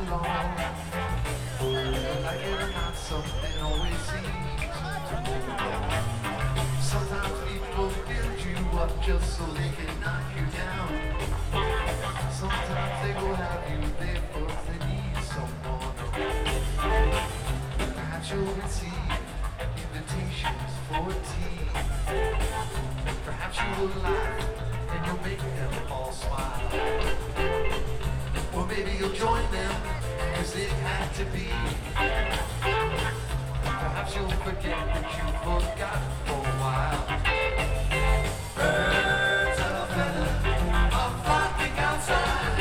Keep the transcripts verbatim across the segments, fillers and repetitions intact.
along. Like it or not, something always seems to move along. Sometimes people build you up just so they can knock you down. Sometimes they will have you there because they need someone around. Perhaps you'll receive invitations for tea. Perhaps you will laugh and you'll make them all smile. Or maybe you'll join them because it had to be. Perhaps you'll forget that you forgot for a while. Birds of a feather are flocking outside.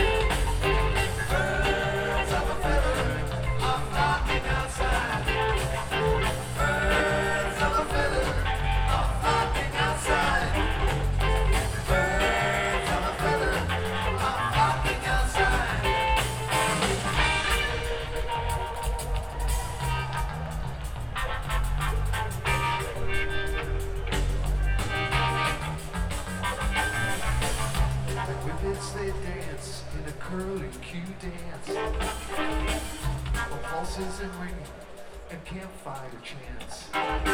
Birds of a feather are flocking outside. Birds of a feather are flocking outside. Birds of a feather are flocking outside. Whippets they dance in a curly Q dance. While pulses and ringing and campfire chants.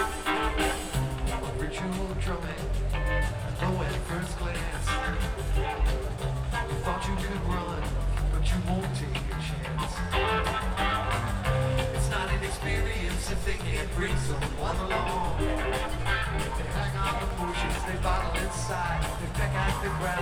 A ritual drumming, low at first glance. You thought you could run, but you won't take a chance. It's not an experience if they can't bring someone along. They hang on the bushes, they bottle inside, they peck at the ground.